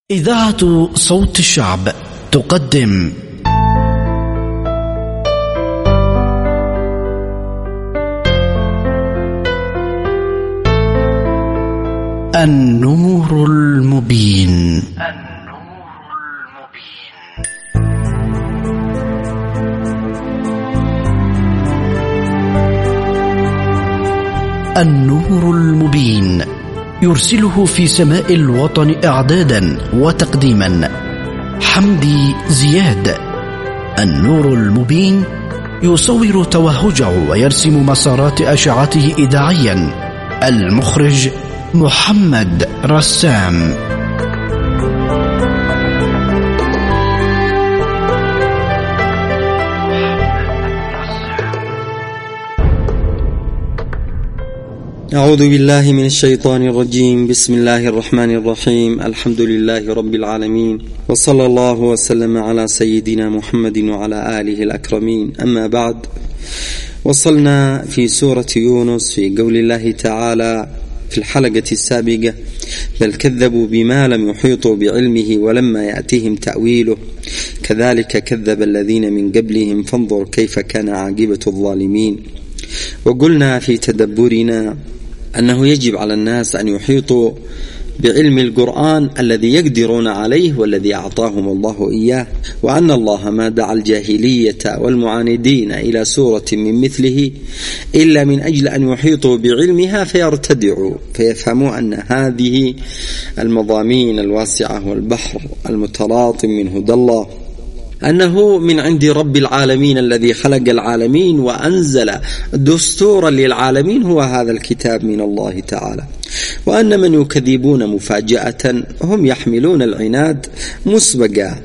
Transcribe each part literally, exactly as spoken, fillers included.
إذاعة صوت الشعب تقدم النور المبين. النور المبين يرسله في سماء الوطن إعدادا وتقديما حمدي زياد. النور المبين يصور توهجه ويرسم مسارات أشعته إذاعيا. المخرج محمد رسام. أعوذ بالله من الشيطان الرجيم. بسم الله الرحمن الرحيم. الحمد لله رب العالمين، وصلى الله وسلم على سيدنا محمد وعلى آله الأكرمين. أما بعد، وصلنا في سورة يونس في قول الله تعالى في الحلقة السابقة: بل كذبوا بما لم يحيطوا بعلمه ولما يأتهم تأويله كذلك كذب الذين من قبلهم فانظر كيف كان عاقبة الظالمين. وقلنا في تدبرنا أنه يجب على الناس أن يحيطوا بعلم القرآن الذي يقدرون عليه والذي أعطاهم الله إياه، وأن الله ما دعا الجاهلية والمعاندين إلى سورة من مثله إلا من أجل أن يحيطوا بعلمها فيرتدعوا فيفهموا أن هذه المضامين الواسعة والبحر المتلاطم من هدى الله، أنه من عند رب العالمين الذي خلق العالمين وأنزل دستورا للعالمين هو هذا الكتاب من الله تعالى، وأن من يكذبون مفاجأة هم يحملون العناد مسبقا،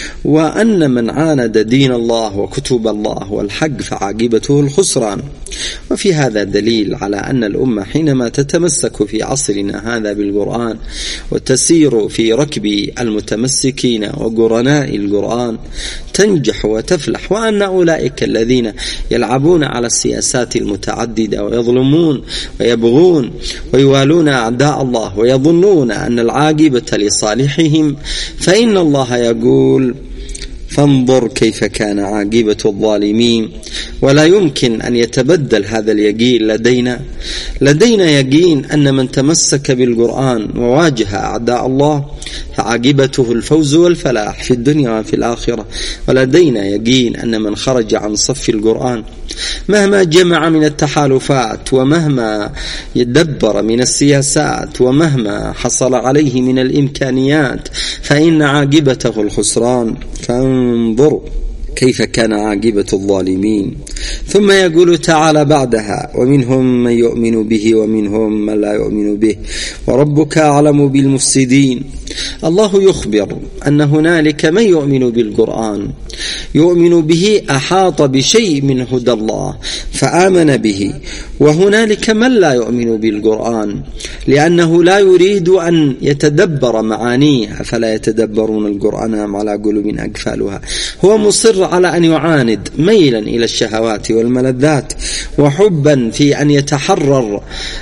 وأن من عاند دين الله وكتب الله والحق فعاقبته الخسران. وفي هذا دليل على أن الأمة حينما تتمسك في عصرنا هذا بالقرآن وتسير في ركب المتمسكين وقرناء القرآن تنجح وتفلح، وأن أولئك الذين يلعبون على السياسات المتعددة ويظلمون ويبغون ويوالون أعداء الله ويظنون أن العاقبة لصالحهم، فإن الله يقول: فانظر كيف كان عاقبة الظالمين. ولا يمكن أن يتبدل هذا اليقين لدينا. لدينا يقين أن من تمسك بالقرآن وواجه أعداء الله فعاقبته الفوز والفلاح في الدنيا وفي الآخرة. ولدينا يقين أن من خرج عن صف القرآن مهما جمع من التحالفات ومهما يدبر من السياسات ومهما حصل عليه من الإمكانيات فإن عاقبته الخسران. فانظروا كيف كان عاقبة الظالمين. ثم يقول تعالى بعدها: ومنهم من يؤمن به ومنهم من لا يؤمن به وربك أعلم بالمفسدين. الله يخبر أن هنالك من يؤمن بالقرآن، يؤمن به، أحاط بشيء من هدى الله فآمن به، وهنالك من لا يؤمن بالقرآن لأنه لا يريد أن يتدبر معانيه فلا يتدبرون القرآن على قلوب أقفالها. هو مصر على أن يعاند ميلا إلى الشهوات والملذات وحبا في أن يتحرر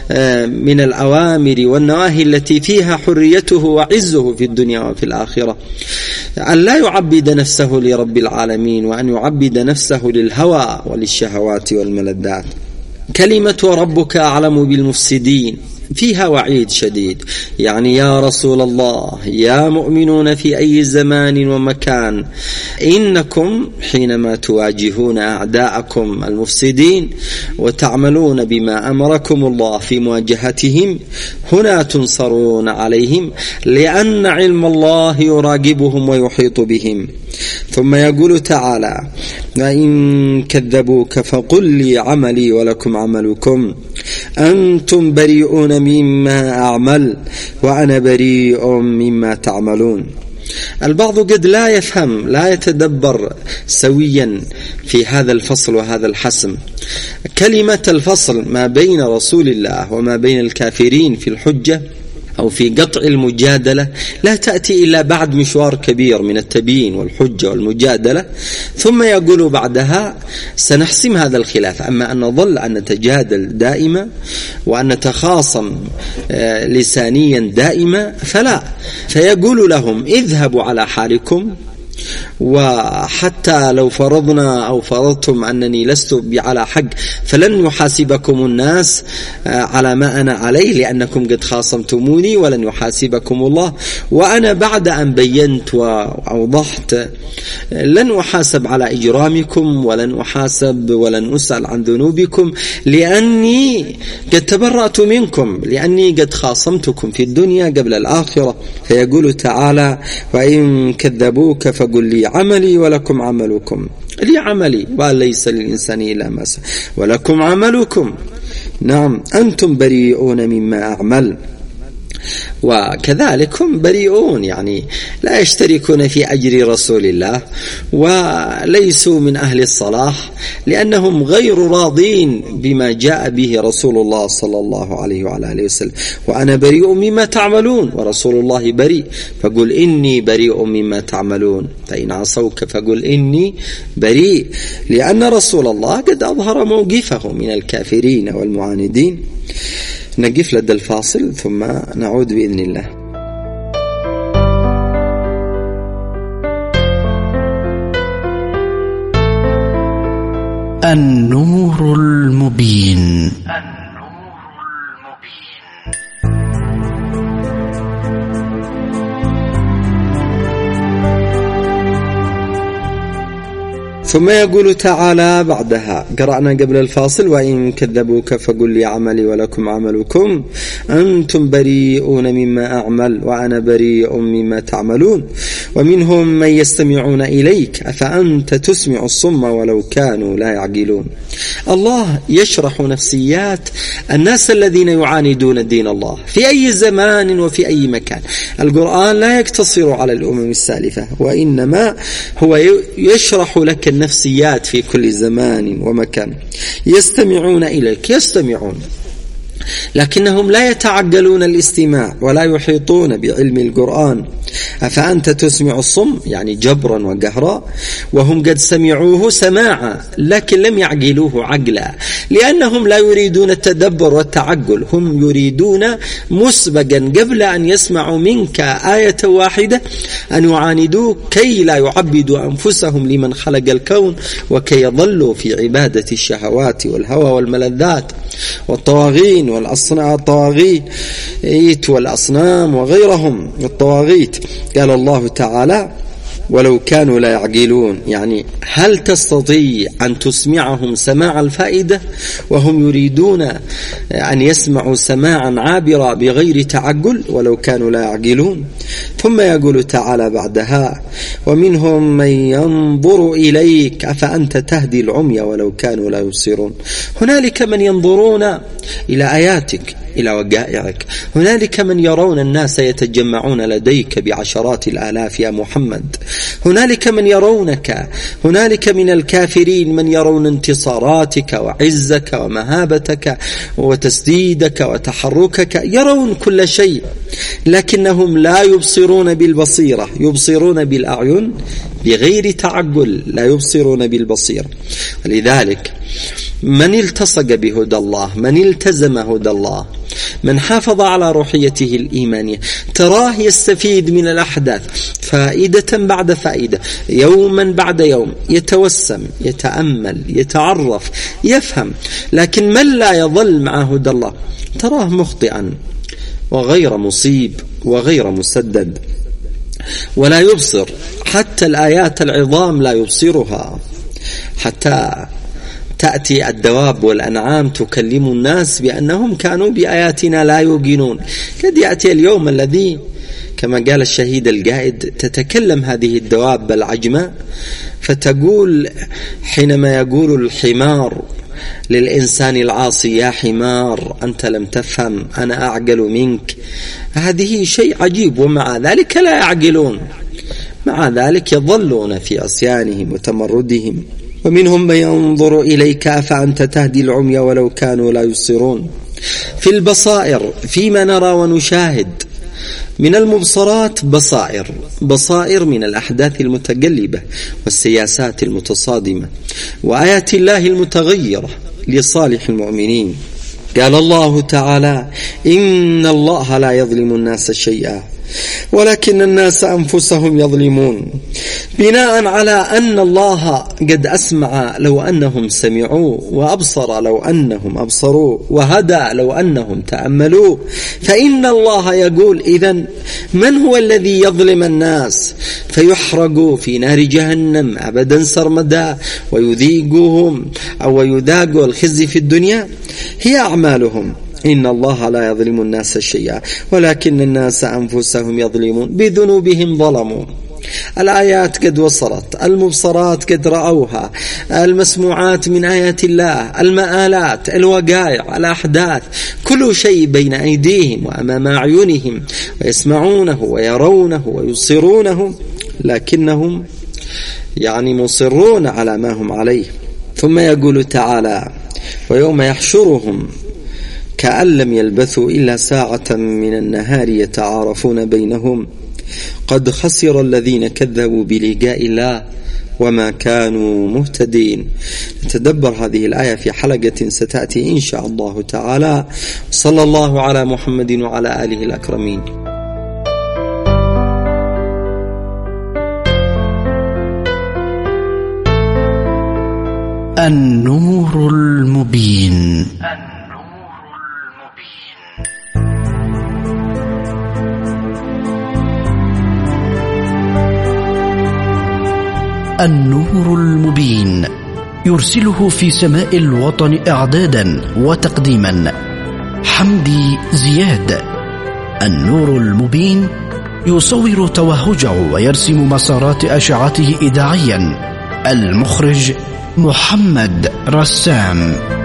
من الأوامر والنواهي التي فيها حريته وعزه في الدنيا وفي الآخرة، أن لا يعبد نفسه لرب العالمين وأن يعبد نفسه للهوى وللشهوات والملذات. كلمة وربك أعلم بالمفسدين فيها وعيد شديد، يعني يا رسول الله، يا مؤمنون في أي زمان ومكان، إنكم حينما تواجهون أعداءكم المفسدين وتعملون بما أمركم الله في مواجهتهم هنا تنصرون عليهم لأن علم الله يراقبهم ويحيط بهم. ثم يقول تعالى: وإن كذبوك فقل لي عملي ولكم عملكم أنتم بريئون مما أعمل وأنا بريء مما تعملون. البعض قد لا يفهم، لا يتدبر سويا في هذا الفصل وهذا الحسم. كلمة الفصل ما بين رسول الله وما بين الكافرين في الحجة أو في قطع المجادلة لا تأتي إلا بعد مشوار كبير من التبيين والحجة والمجادلة، ثم يقول بعدها سنحسم هذا الخلاف. أما أن نظل أن نتجادل دائما وأن نتخاصم لسانيا دائما فلا. فيقول لهم اذهبوا على حالكم، وحتى لو فرضنا أو فرضتم أنني لست على حق فلن يحاسبكم الناس على ما أنا عليه لأنكم قد خاصمتموني، ولن يحاسبكم الله، وأنا بعد أن بينت وأوضحت لن أحاسب على إجرامكم ولن أحاسب ولن أسأل عن ذنوبكم، لأني قد تبرأت منكم، لأني قد خاصمتكم في الدنيا قبل الآخرة. فيقول تعالى وإن كذبوك فقل لي عملي ولكم عملكم، لي عملي وليس للإنسان إلا ما سعى، ولكم عملكم، نعم أنتم بريئون مما أعمل وكذلك هم بريئون، يعني لا يشتركون في أجر رسول الله وليسوا من أهل الصلاح لأنهم غير راضين بما جاء به رسول الله صلى الله عليه وعلى آله وسلم. وأنا بريء مما تعملون ورسول الله بريء، فقل إني بريء مما تعملون، فإن عصوك فقل إني بريء، لأن رسول الله قد أظهر موقفه من الكافرين والمعاندين. نقف لدى الفاصل ثم نعود بإذن الله. النور المبين. ثم يقول تعالى بعدها، قرأنا قبل الفاصل وإن كذبوك فقل لي عملي ولكم عملكم أنتم بريئون مما أعمل وأنا بريء مما تعملون، ومنهم من يستمعون إليك أفأنت تسمع الصم ولو كانوا لا يعقلون. الله يشرح نفسيات الناس الذين يعاندون دين الله في أي زمان وفي أي مكان. القرآن لا يقتصر على الأمم السالفة، وإنما هو يشرح لك النفسيات في كل زمان ومكان. يستمعون إليك، يستمعون لكنهم لا يتعقلون الاستماع ولا يحيطون بعلم القرآن. أفأنت تسمع الصم يعني جبرا وقهرا، وهم قد سمعوه سماعا لكن لم يعقلوه عقلا، لأنهم لا يريدون التدبر والتعقل، هم يريدون مسبقا قبل أن يسمعوا منك آية واحدة أن يعاندوك كي لا يعبدوا أنفسهم لمن خلق الكون، وكي يظلوا في عبادة الشهوات والهوى والملذات والطواغين والأصنام الطواغيت والأصنام وغيرهم الطواغيت. قال الله تعالى ولو كانوا لا يعقلون، يعني هل تستطيع أن تسمعهم سماع الفائدة وهم يريدون أن يسمعوا سماعا عابرا بغير تعقل ولو كانوا لا يعقلون. ثم يقول تعالى بعدها ومنهم من ينظر إليك أفأنت تهدي العمي ولو كانوا لا يبصرون. هنالك من ينظرون إلى آياتك إلى وقائعك، هنالك من يرون الناس يتجمعون لديك بعشرات الآلاف يا محمد، هنالك من يرونك، هنالك من الكافرين من يرون انتصاراتك وعزك ومهابتك وتسديدك وتحركك، يرون كل شيء لكنهم لا يبصرون بالبصيرة، يبصرون بالأعين بغير تعقل، لا يبصرون بالبصيرة. ولذلك من التصق بهدى الله، من التزم هدى الله، من حافظ على روحيته الإيمانية، تراه يستفيد من الأحداث فائدة بعد فائدة، يوما بعد يوم، يتوسم، يتأمل، يتعرف، يفهم. لكن من لا يظل مع هدى الله تراه مخطئا وغير مصيب وغير مسدد، ولا يبصر حتى الآيات العظام لا يبصرها، حتى تأتي الدواب والأنعام تكلم الناس بأنهم كانوا بآياتنا لا يوقنون. قد يأتي اليوم الذي كما قال الشهيد القائد تتكلم هذه الدواب العجماء فتقول حينما يقول الحمار للإنسان العاصي يا حمار أنت لم تفهم أنا أعقل منك، هذه شيء عجيب، ومع ذلك لا يعقلون، مع ذلك يظلون في عصيانهم وتمردهم. ومنهم من ينظر إليك فأنت تهدي العمي ولو كانوا لا يبصرون. في البصائر فيما نرى ونشاهد من المبصرات بصائر بصائر من الأحداث المتقلبة والسياسات المتصادمة وآيات الله المتغيرة لصالح المؤمنين. قال الله تعالى: إن الله لا يظلم الناس شيئا ولكن الناس أنفسهم يظلمون، بناء على أن الله قد أسمع لو أنهم سمعوا، وأبصر لو أنهم أبصروا، وهدى لو أنهم تأملوا. فإن الله يقول: إذن من هو الذي يظلم الناس فيحرقوا في نار جهنم أبدا سرمدا ويذيقهم أو يذاقوا الخزي في الدنيا؟ هي أعمالهم. إن الله لا يظلم الناس شيئا ولكن الناس أنفسهم يظلمون بذنوبهم ظلموا. الآيات قد وصلت، المبصرات قد رأوها، المسموعات من آيات الله، المآلات، الوقائع، الأحداث، كل شيء بين أيديهم وأمام أعينهم، ويسمعونه ويرونه ويبصرونه، لكنهم يعني مصرون على ما هم عليه. ثم يقول تعالى: ويوم يحشرهم كأن لم يلبثوا إلا ساعة من النهار يتعارفون بينهم قد خسر الذين كذبوا بلقاء الله وما كانوا مهتدين. نتدبر هذه الآية في حلقة ستأتي إن شاء الله تعالى. صلى الله على محمد وعلى آله الأكرمين. النور المبين. النور المبين يرسله في سماء الوطن إعدادا وتقديما حمدي زياد. النور المبين يصور توهجه ويرسم مسارات أشعته إذاعيا. المخرج محمد رسام.